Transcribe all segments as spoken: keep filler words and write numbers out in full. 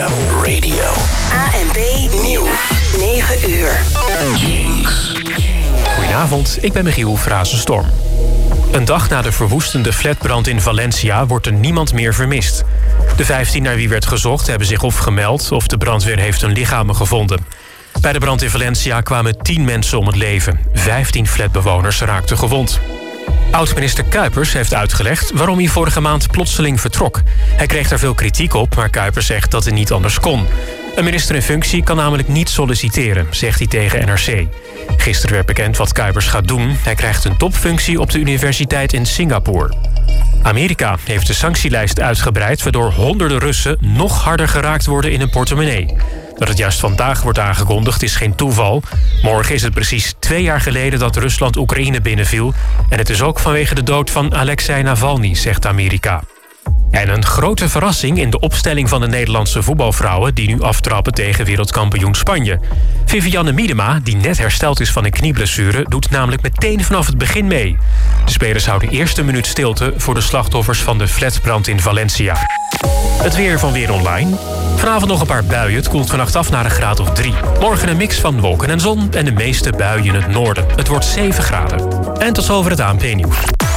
Rebel Radio. A N P Nieuws. negen uur. Jinx. Goedenavond, ik ben Michiel Frazenstorm. Een dag na de verwoestende flatbrand in Valencia wordt er niemand meer vermist. De vijftien naar wie werd gezocht hebben zich of gemeld of de brandweer heeft hun lichamen gevonden. Bij de brand in Valencia kwamen tien mensen om het leven. vijftien flatbewoners raakten gewond. Oud-minister Kuipers heeft uitgelegd waarom hij vorige maand plotseling vertrok. Hij kreeg daar veel kritiek op, maar Kuipers zegt dat het niet anders kon. Een minister in functie kan namelijk niet solliciteren, zegt hij tegen N R C. Gisteren werd bekend wat Kuipers gaat doen. Hij krijgt een topfunctie op de universiteit in Singapore. Amerika heeft de sanctielijst uitgebreid, waardoor honderden Russen nog harder geraakt worden in hun portemonnee. Dat het juist vandaag wordt aangekondigd is geen toeval. Morgen is het precies twee jaar geleden dat Rusland Oekraïne binnenviel. En het is ook vanwege de dood van Alexei Navalny, zegt Amerika. En een grote verrassing in de opstelling van de Nederlandse voetbalvrouwen die nu aftrappen tegen wereldkampioen Spanje. Vivianne Miedema, die net hersteld is van een knieblessure, doet namelijk meteen vanaf het begin mee. De spelers houden eerst een minuut stilte voor de slachtoffers van de flatbrand in Valencia. Het weer van Weer Online. Vanavond nog een paar buien. Het koelt vannacht af naar een graad of drie. Morgen een mix van wolken en zon en de meeste buien in het noorden. Het wordt zeven graden. En tot zover het A N P Nieuws.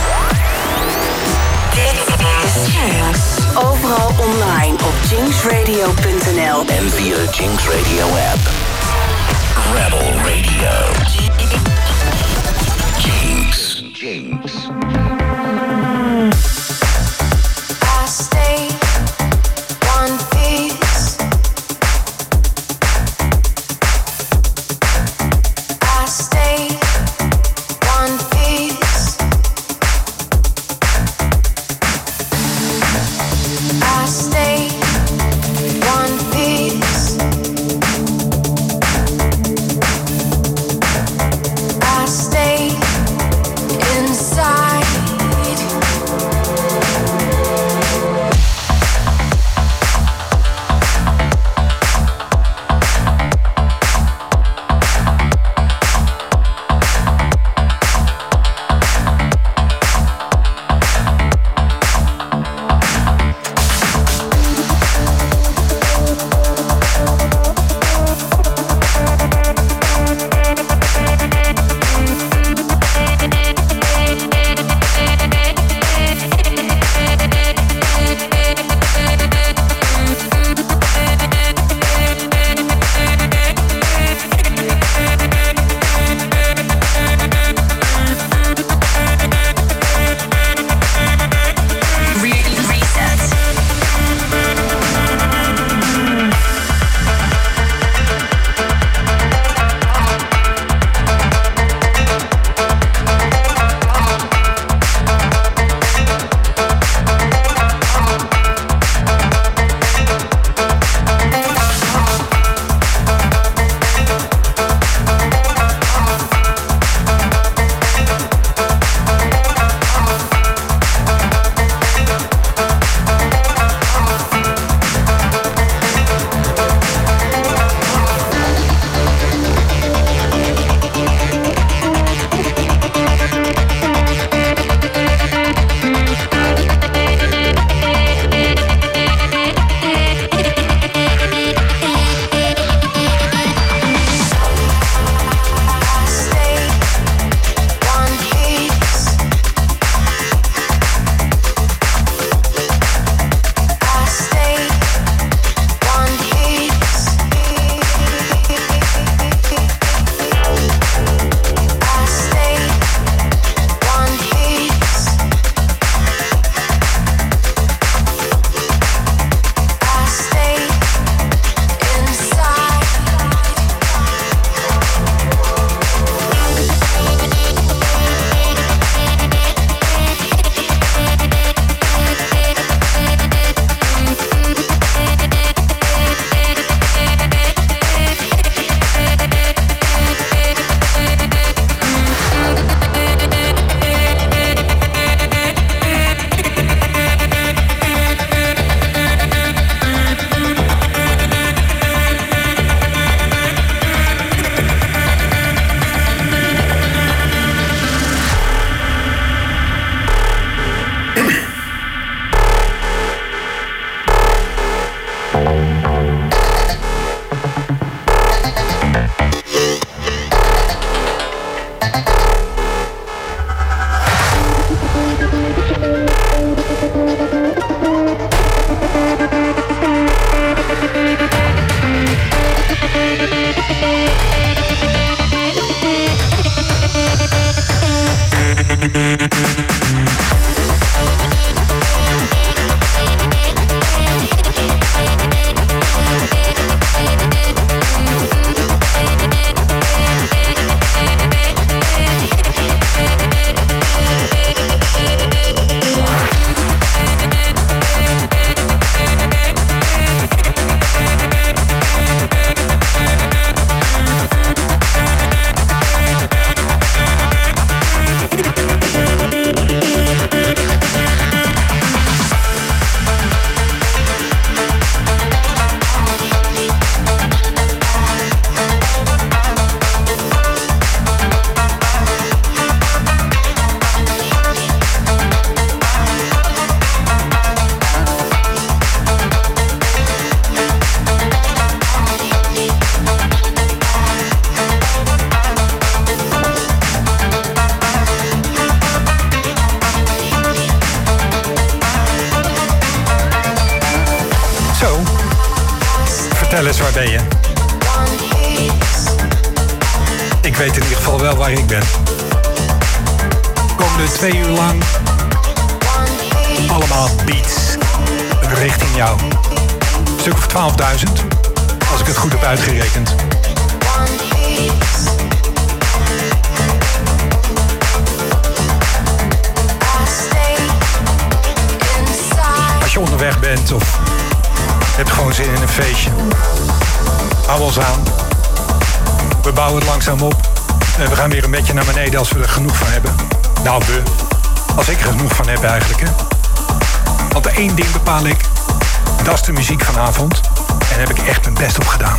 Overal online op jinx radio punt n l En via de Jinx Radio app. Rebel Radio. Jinx. Jinx. I stay one piece. I stay one piece. I stay one piece. I stay inside. Waar ben je? Ik weet in ieder geval wel waar ik ben. Komende twee uur lang allemaal beats richting jou. Een stuk of twaalfduizend, als ik het goed heb uitgerekend. Als je onderweg bent of je hebt gewoon zin in een feestje, hou ons aan. We bouwen het langzaam op. En we gaan weer een beetje naar beneden als we er genoeg van hebben. Nou, we. Als ik er genoeg van heb eigenlijk, hè. Want één ding bepaal ik. Dat is de muziek vanavond. En daar heb ik echt mijn best op gedaan.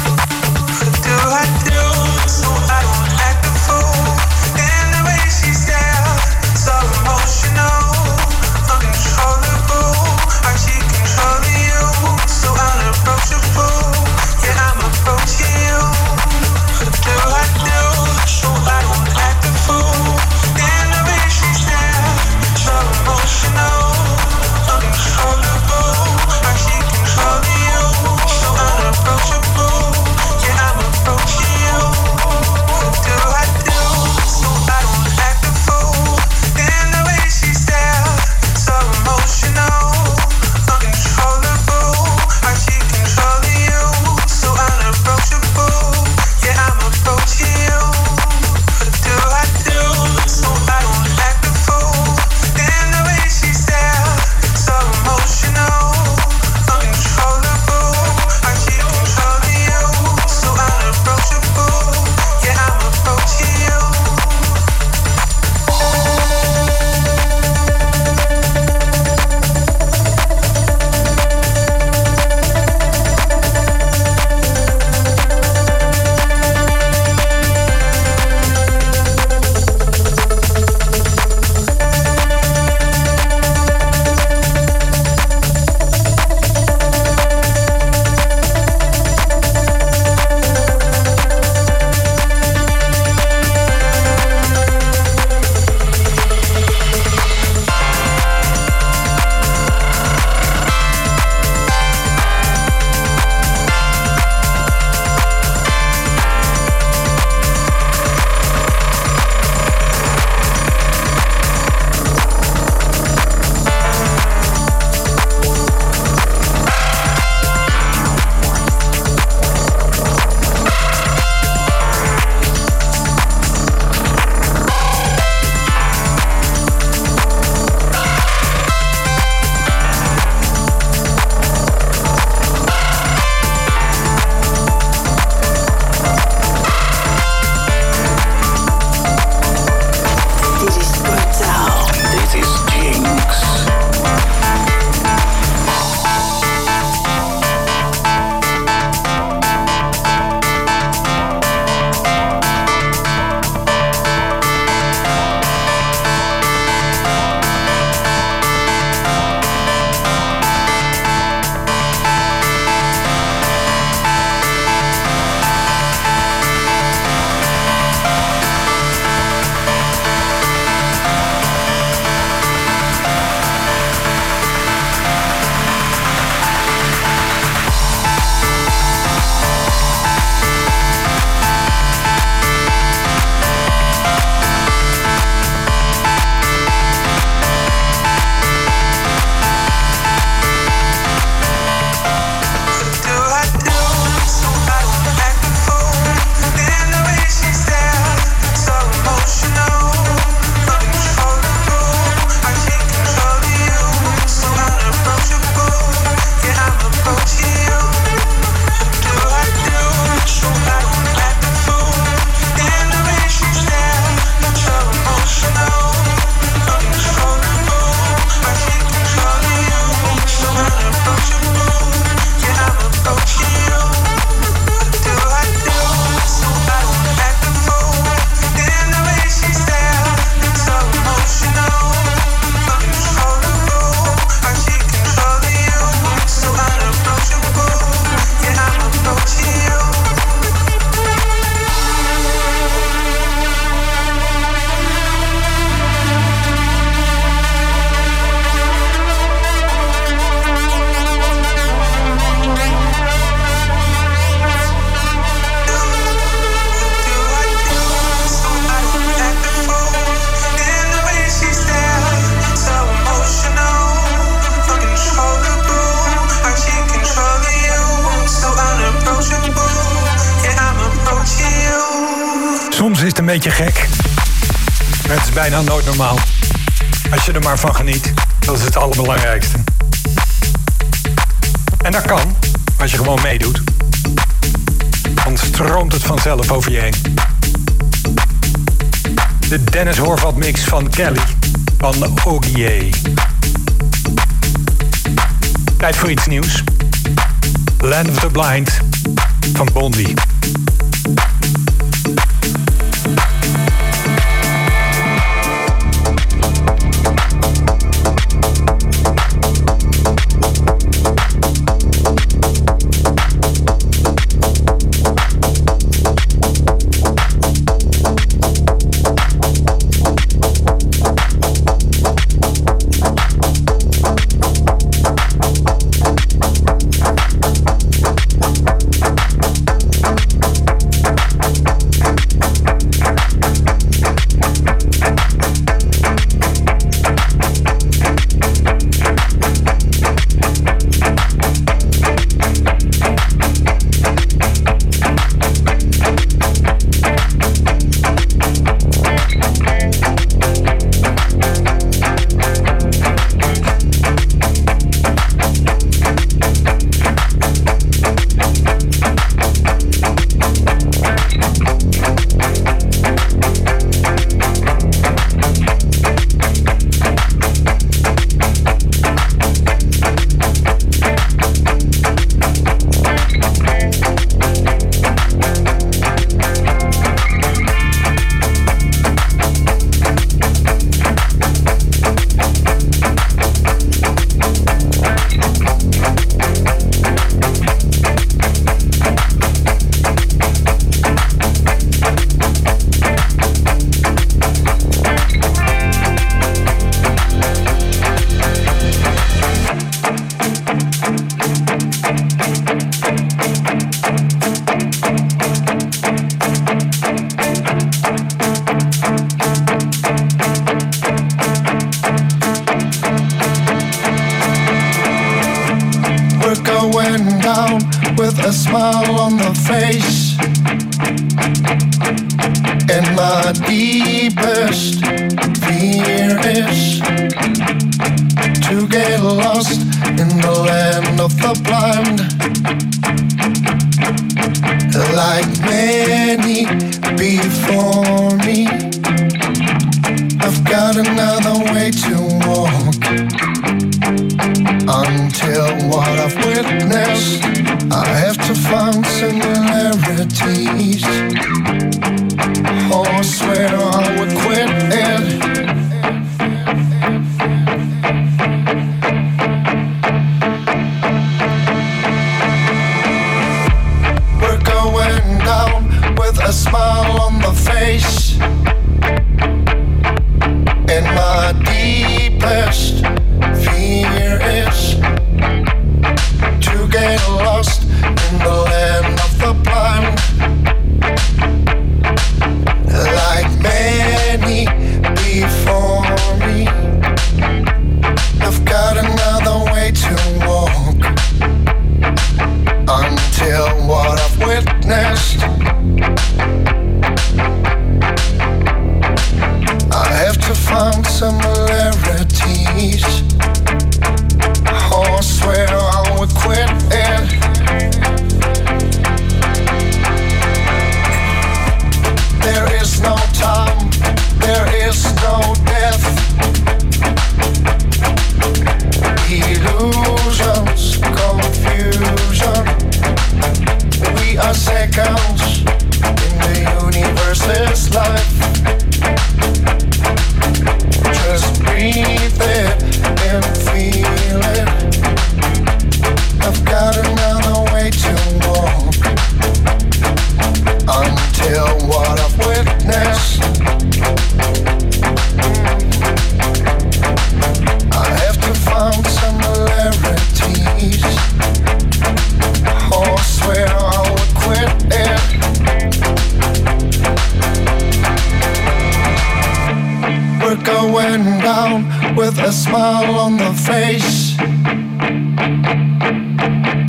She's beetje gek. Maar het is bijna nooit normaal. Als je er maar van geniet, dat is het allerbelangrijkste. En dat kan, als je gewoon meedoet. Dan stroomt het vanzelf over je heen. De Dennis Horvat mix van Kelly van Ogie. Tijd voor iets nieuws. Land of the Blind van Bondi.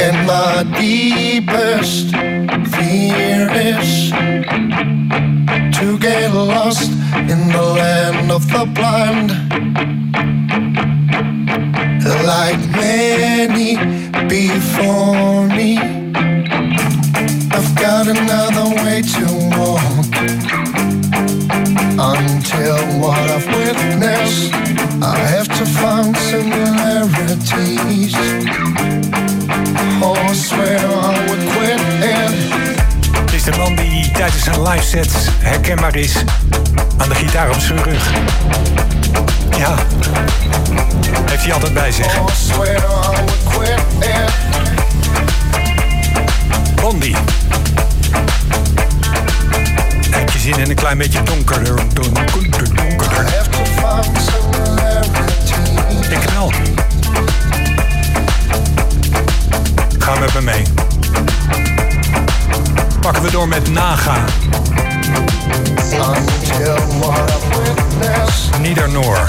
deepest fear is to get lost in the land of the blind. Like many before me, I've got another way to walk. Until what I've witnessed, I have to find similarities. Oh, I swear I would quit it. Het is de man die tijdens zijn live sets herkenbaar is aan de gitaar op zijn rug. Ja, heeft hij altijd bij zich. Oh, I swear I would quit it. Blondie. Heb je zin in een klein beetje donkerder, donkerder, donkerder. Ik knal. Ga met me mee. Pakken we door met Naga. Niedernoor.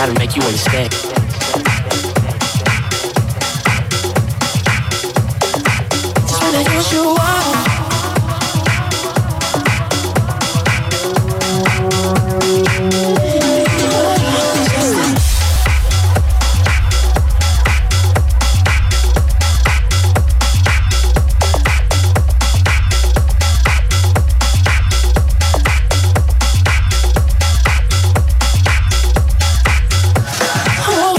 trying to make you understand. Just wanna use you up. Oh,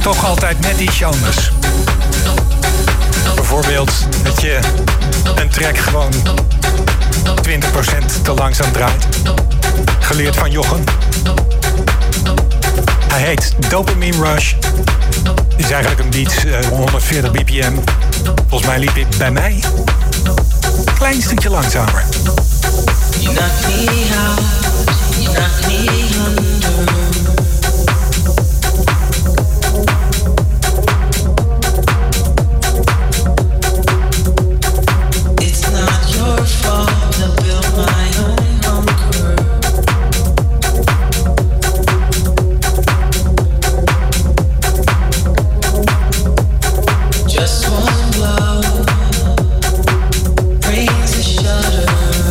toch altijd net iets anders. Bijvoorbeeld dat je een track gewoon twintig procent te langzaam draait. Geleerd van Jochem. Hij heet Dopamine Rush. Is eigenlijk een beat, uh, honderdveertig bpm. Volgens mij liep het bij mij een klein stukje langzamer. You knock me out, you knock me under. It's not your fault to build my own bunker. Just one blow brings a shudder.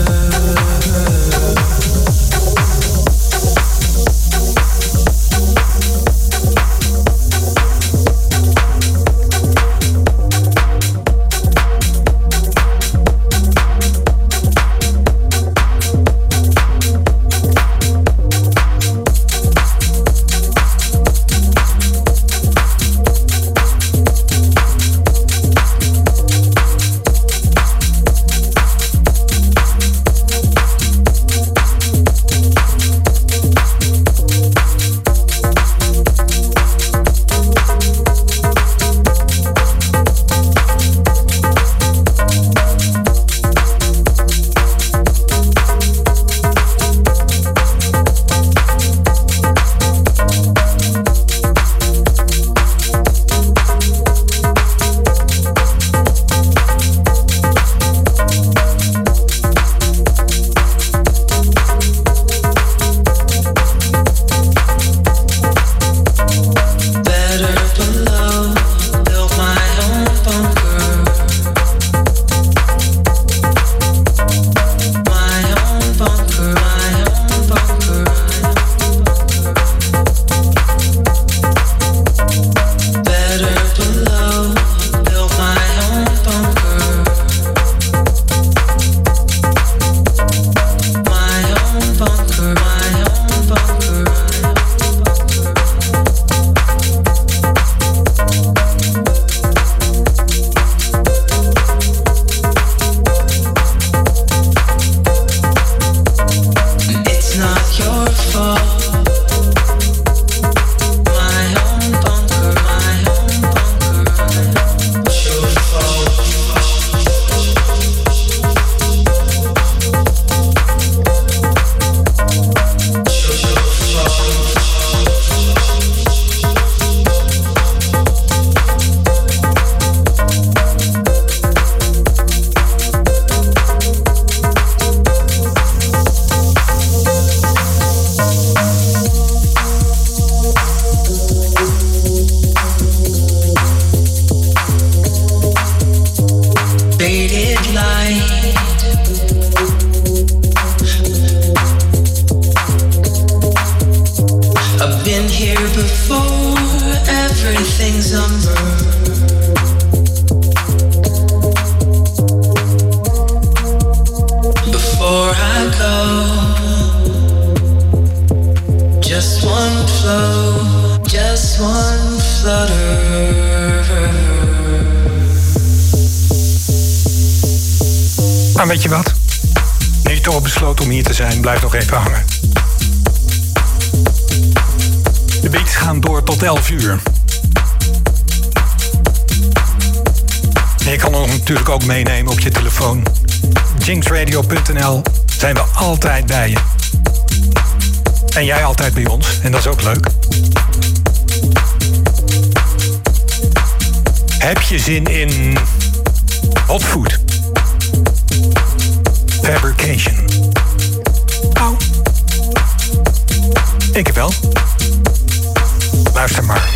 Maar weet je wat? Nu je toch besloten om hier te zijn, blijf nog even hangen. De beats gaan door tot elf uur. En je kan ons natuurlijk ook meenemen op je telefoon. jinx radio punt n l zijn we altijd bij je. En jij altijd bij ons. En dat is ook leuk. Heb je zin in hot food? Fabrication. Nou, ik wel. Luister maar.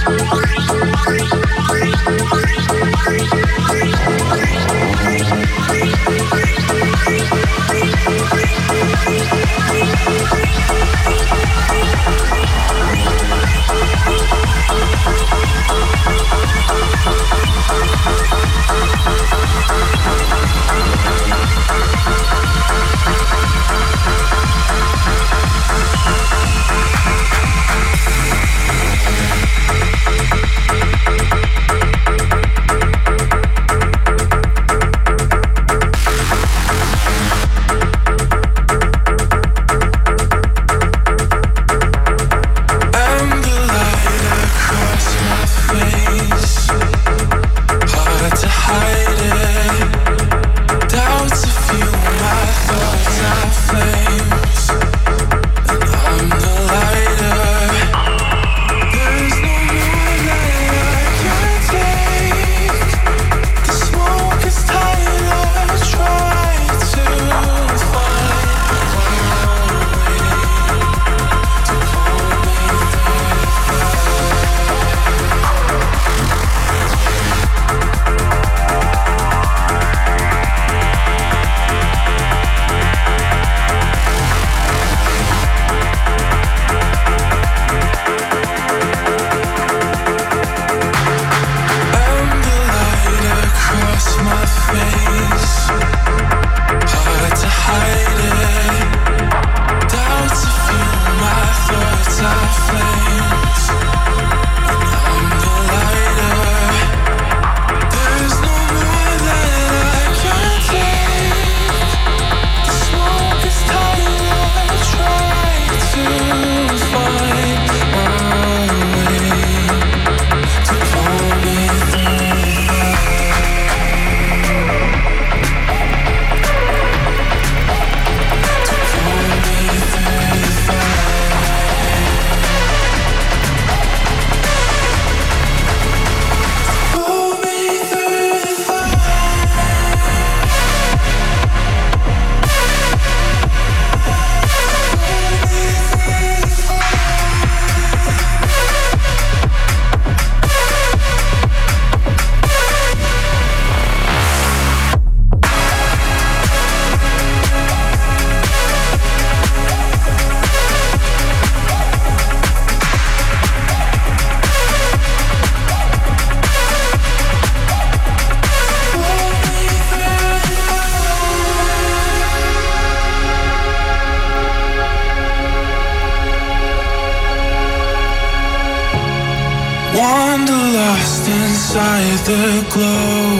Lost inside the glow,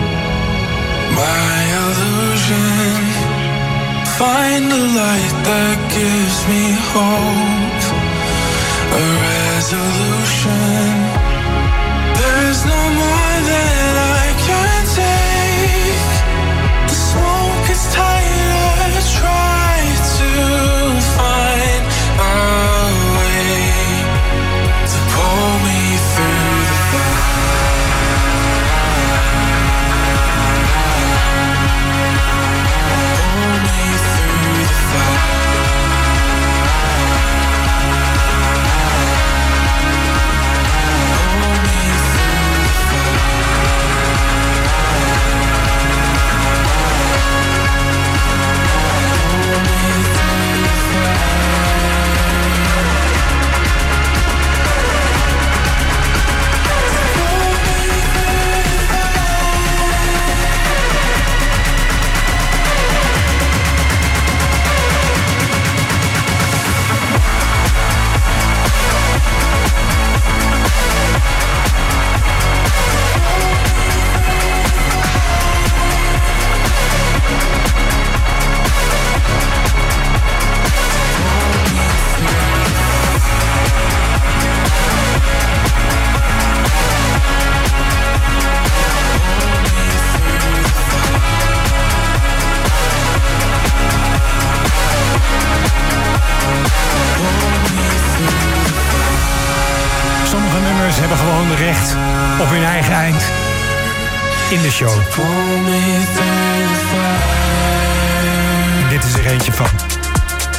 my illusion. Find a light that gives me hope, a resolution. There's no more that I can take. The smoke is tired. I try to find a way to pull me through the hebben gewoon recht op hun eigen eind in de show. En dit is er eentje van.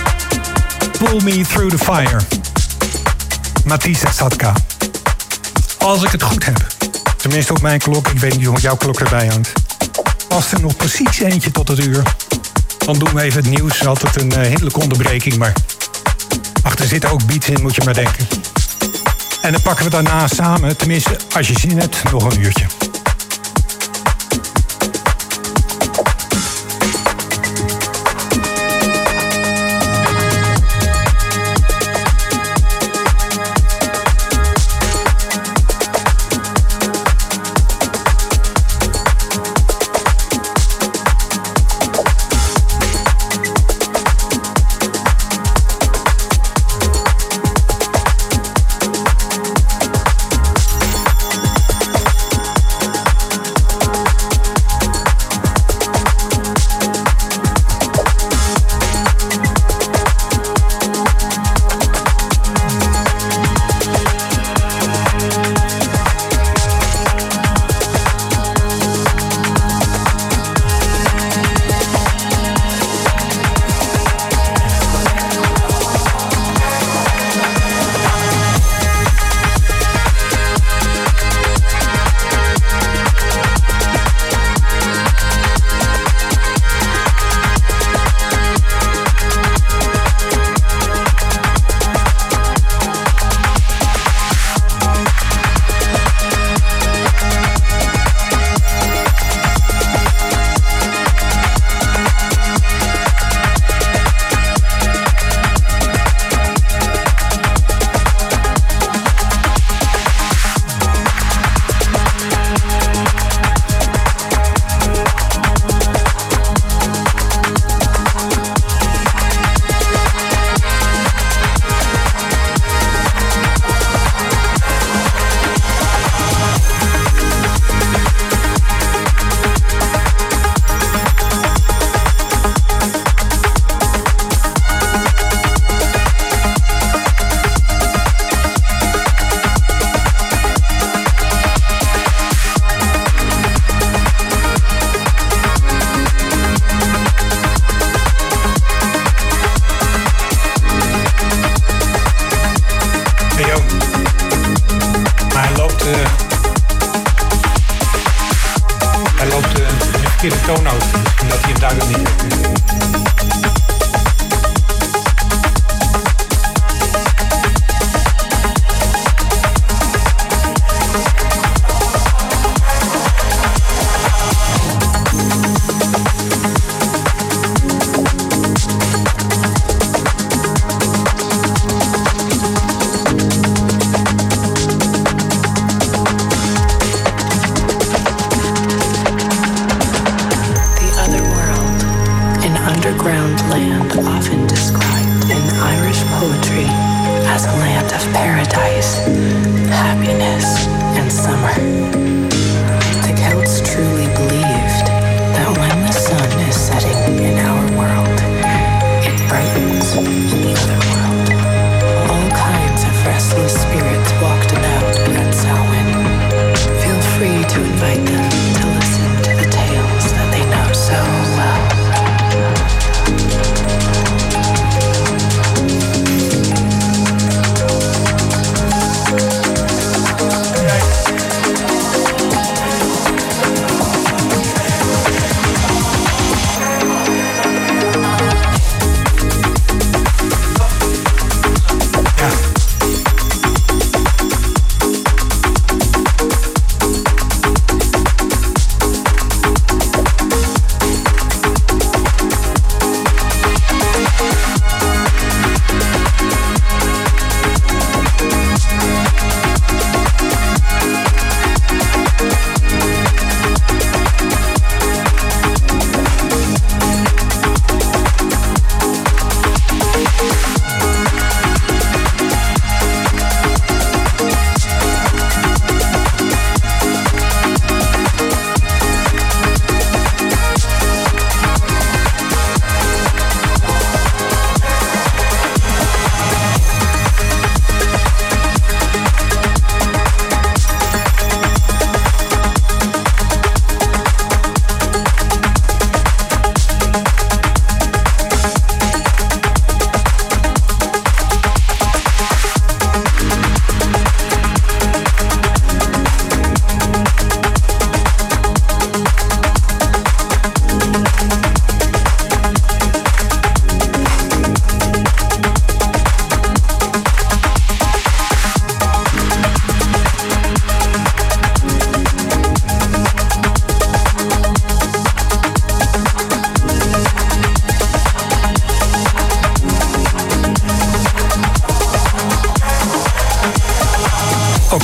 Pull Me Through the Fire. Matisa Sadka. Als ik het goed heb. Tenminste op mijn klok. Ik weet niet hoe jouw klok erbij hangt. Als er nog precies eentje tot het uur. Dan doen we even het nieuws. Altijd een uh, hinderlijke onderbreking. Maar achter zitten ook beats in, moet je maar denken. En dan pakken we daarna samen, tenminste als je zin hebt, nog een uurtje.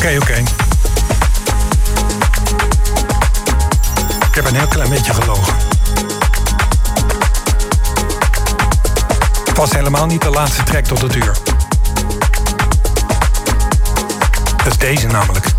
Oké, oké. Ik heb een heel klein beetje gelogen. Het was helemaal niet de laatste track tot het uur. Dat is deze namelijk.